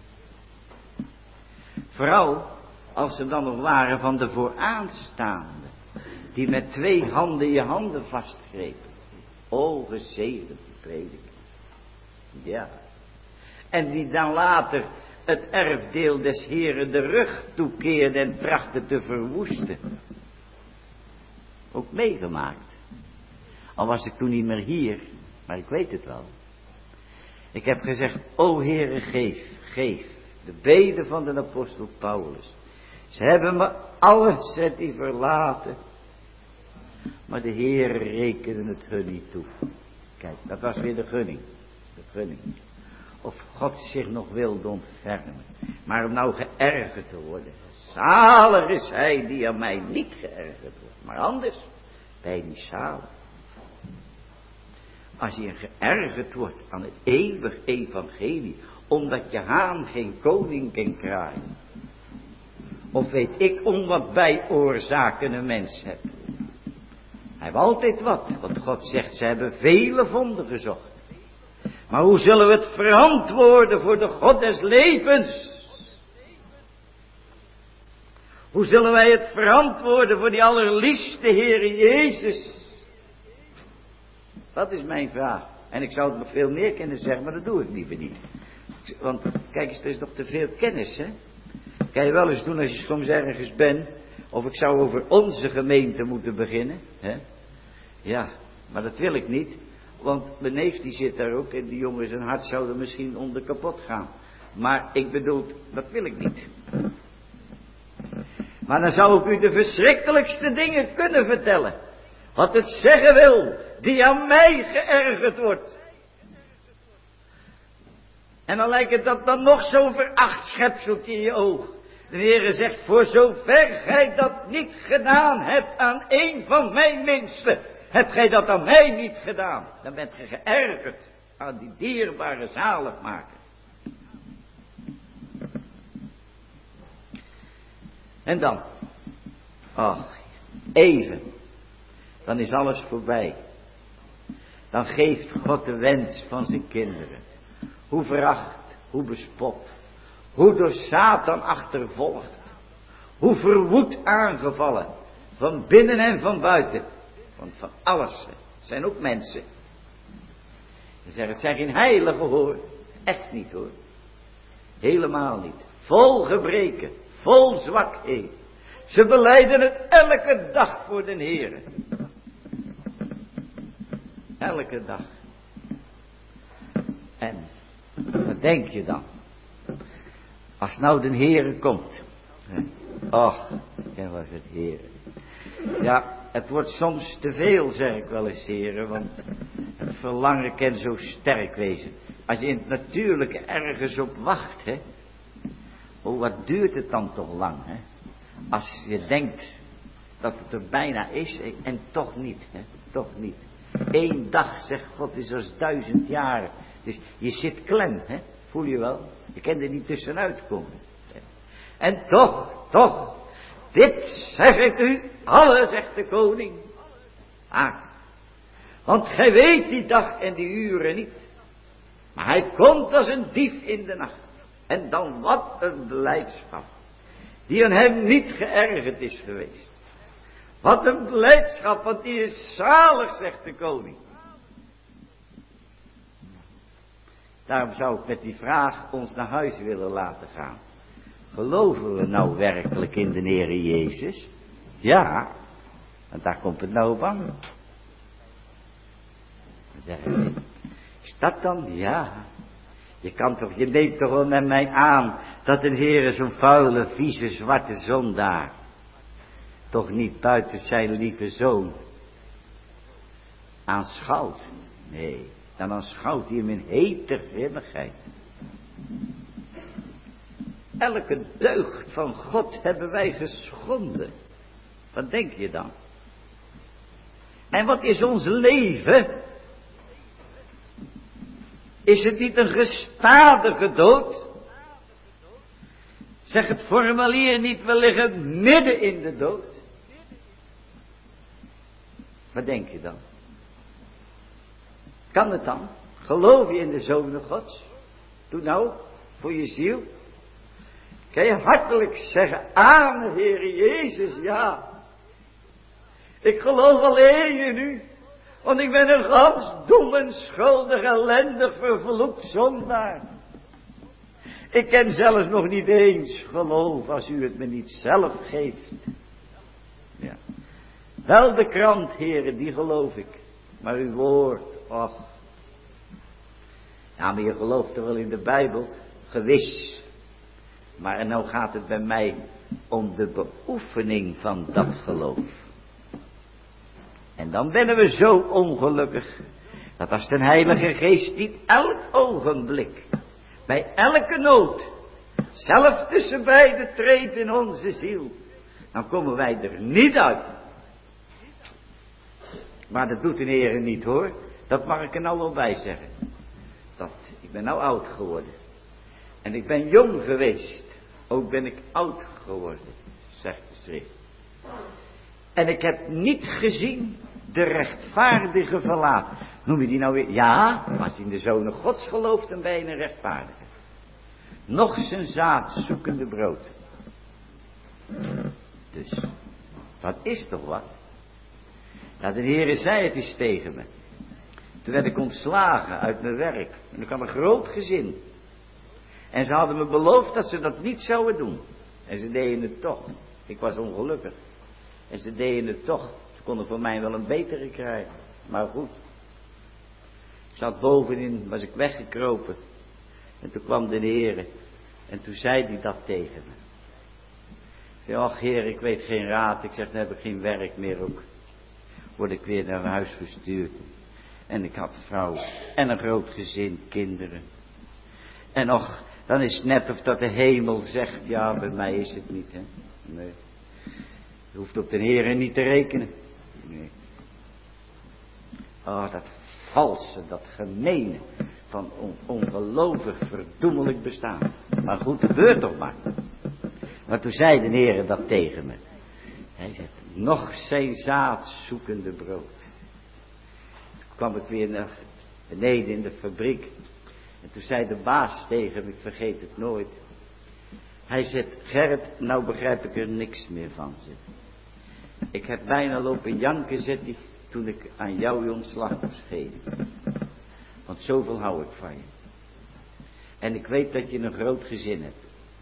Speaker 1: Vooral als ze dan nog waren van de vooraanstaande. Die met twee handen je handen vastgrepen. O, gezegend prediker. Ja. En die dan later het erfdeel des Heren de rug toekeerde en trachtte te verwoesten. Ook meegemaakt. Al was ik toen niet meer hier, maar ik weet het wel. Ik heb gezegd, o Heere, geef, geef. De bede van de apostel Paulus. Ze hebben me alles het die verlaten. Maar de Heere rekende het hun niet toe. Kijk, dat was weer de gunning. De gunning. Of God zich nog wilde ontfermen. Maar om nou geërgerd te worden. Zalig is hij die aan mij niet geërgerd wordt. Maar anders, bij die zalig. Als je geërgerd wordt aan het eeuwig evangelie. Omdat je haan geen koning kan kraaien. Of weet ik om wat bijoorzaken een mens hebt. Hij heeft altijd wat. Want God zegt, ze hebben vele vonden gezocht. Maar hoe zullen we het verantwoorden voor de God des levens? Hoe zullen wij het verantwoorden voor die allerliefste Heere Jezus? Dat is mijn vraag. En ik zou het nog veel meer kunnen zeggen, maar dat doe ik liever niet. Want kijk eens, er is nog te veel kennis, hè. Kan je wel eens doen als je soms ergens bent. Of ik zou over onze gemeente moeten beginnen, hè. Ja, maar dat wil ik niet. Want mijn neef die zit daar ook en die jongen zijn hart zou er misschien onder kapot gaan. Maar ik bedoel, dat wil ik niet. Maar dan zou ik u de verschrikkelijkste dingen kunnen vertellen. Wat het zeggen wil, die aan mij geërgerd wordt. En dan lijkt het dat dan nog zo'n veracht schepseltje in je oog. De Heere zegt, voor zover gij dat niet gedaan hebt aan een van mijn minsten, hebt gij dat aan mij niet gedaan. Dan bent gij geërgerd aan die dierbare zaligmaker. En dan, ach, even, dan is alles voorbij. Dan geeft God de wens van zijn kinderen. Hoe veracht, hoe bespot, hoe door Satan achtervolgd, hoe verwoed aangevallen, van binnen en van buiten. Want van alles, het zijn ook mensen. Ze zeggen, het zijn geen heiligen hoor, echt niet hoor. Helemaal niet. Vol gebreken, vol zwakheid. Ze belijden het elke dag voor de Heere. Elke dag. En wat denk je dan? Als nou de Heere komt. Och, en was het Heere. Ja, het wordt soms te veel, zeg ik wel eens, Heere. Want het verlangen kan zo sterk wezen. Als je in het natuurlijke ergens op wacht, hè. Oh, wat duurt het dan toch lang, hè. Als je denkt dat het er bijna is, en toch niet, hè. Toch niet. Eén dag, zegt God, is als duizend jaren. Dus je zit klem, hè. Voel je wel? Je kan er niet tussenuit komen. En toch, toch, dit zeg ik u, alle, zegt de koning. Ah, want gij weet die dag en die uren niet. Maar hij komt als een dief in de nacht. En dan wat een blijdschap, die aan hem niet geërgerd is geweest. Wat een blijdschap, want die is zalig, zegt de koning. Daarom zou ik met die vraag ons naar huis willen laten gaan. Geloven we nou werkelijk in de Heere Jezus? Ja, want daar komt het nou op aan. Dan zeg ik, is dat dan? Ja. Je kan toch, je neemt toch wel met mij aan dat een Heere zo'n vuile, vieze, zwarte zondaar toch niet buiten zijn lieve zoon aanschouwt. Nee, dan aanschouwt hij hem in hete grimmigheid. Elke deugd van God hebben wij geschonden. Wat denk je dan? En wat is ons leven? Is het niet een gestadige dood? Zeg het formulier niet, we liggen midden in de dood. Wat denk je dan? Kan het dan? Geloof je in de Zoon Gods? Doe nou, voor je ziel. Kan je hartelijk zeggen, amen, Heer Jezus, ja. Ik geloof alleen in u. Want ik ben een gans dom en schuldig, ellendig, vervloekt zondaar. Ik ken zelfs nog niet eens geloof als u het me niet zelf geeft. Ja. Wel de krant, heren, die geloof ik. Maar uw woord, och. Ja, maar je gelooft er wel in de Bijbel, gewis. Maar nou gaat het bij mij om de beoefening van dat geloof. En dan ben we zo ongelukkig, dat als de Heilige Geest niet elk ogenblik, bij elke nood, zelf tussen beiden treedt in onze ziel, dan komen wij er niet uit. Maar dat doet de Heer niet, hoor. Dat mag ik er nou wel bij zeggen. Dat, ik ben nou oud geworden. En ik ben jong geweest. Ook ben ik oud geworden, zegt de schrift. En ik heb niet gezien de rechtvaardige verlaten. Noem je die nou weer? Ja, maar als hij in de Zoon Gods gelooft, dan ben je een rechtvaardige. Nog zijn zaad zoekende brood. Dus, dat is toch wat? Nou, de Heere zei het eens tegen me. Toen werd ik ontslagen uit mijn werk. En ik had een groot gezin. En ze hadden me beloofd dat ze dat niet zouden doen. En ze deden het toch. Ik was ongelukkig. En ze deden het toch. Ze konden voor mij wel een betere krijgen. Maar goed. Ik zat bovenin, was ik weggekropen. En toen kwam de Heere. En toen zei hij dat tegen me. Ik zei, ach Heer, ik weet geen raad. Ik zeg, dan heb ik geen werk meer ook. Word ik weer naar huis gestuurd. En ik had vrouw en een groot gezin, kinderen. En och, dan is het net of dat de hemel zegt, ja, bij mij is het niet, hè. Nee. Je hoeft op de Heere niet te rekenen. Nee. Oh, dat valse, dat gemene van on, ongelovig verdoemelijk bestaan. Maar goed, het gebeurt toch maar. Maar toen zei de Heere dat tegen me. Hij zegt, nog zijn zaad zoekende brood. Toen kwam ik weer naar beneden in de fabriek. En toen zei de baas tegen me, ik vergeet het nooit. Hij zegt, Gerrit, nou begrijp ik er niks meer van. Zegt. Ik heb bijna lopen janken, zegt hij, toen ik aan jou je ontslag moest geven. Want zoveel hou ik van je. En ik weet dat je een groot gezin hebt.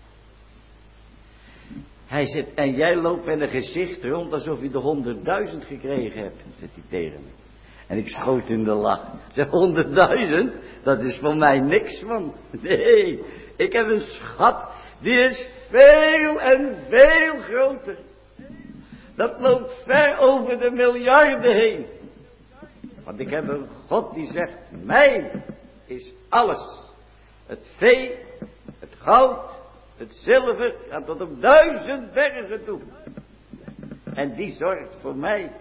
Speaker 1: Hij zegt, en jij loopt met een gezicht rond alsof je de honderdduizend gekregen hebt, zegt hij tegen me. En ik schoot in de lach. Zeg, honderdduizend? Dat is voor mij niks, man. Nee, ik heb een schat, die is veel en veel groter. Dat loopt ver over de miljarden heen. Want ik heb een God die zegt, mij is alles. Het vee, het goud, het zilver, gaat tot op duizend bergen toe. En die zorgt voor mij.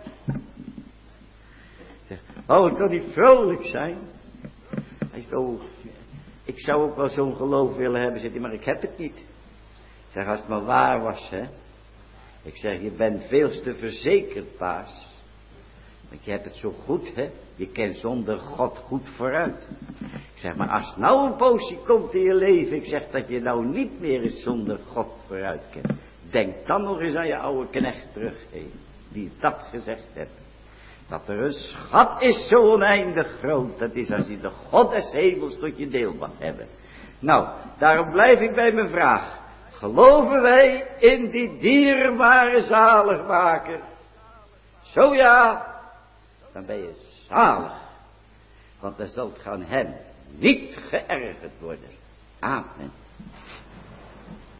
Speaker 1: Oh, ik kan niet vrolijk zijn. Hij zegt, oh, ik zou ook wel zo'n geloof willen hebben, zegt hij, maar ik heb het niet. Ik zeg, als het maar waar was, hè. Ik zeg, je bent veel te verzekerd, baas. Want je hebt het zo goed, hè. Je kent zonder God goed vooruit. Ik zeg, maar als nou een poosje komt in je leven, ik zeg dat je nou niet meer eens zonder God vooruit kent. Denk dan nog eens aan je oude knecht terug, hè, die dat gezegd heeft. Dat er een schat is zo oneindig groot, dat is als je de God des hemels tot je deel mag hebben. Nou, daarom blijf ik bij mijn vraag. Geloven wij in die dierbare zaligmaker? Zo ja, dan ben je zalig. Want dan zal het gaan hem niet geërgerd worden. Amen.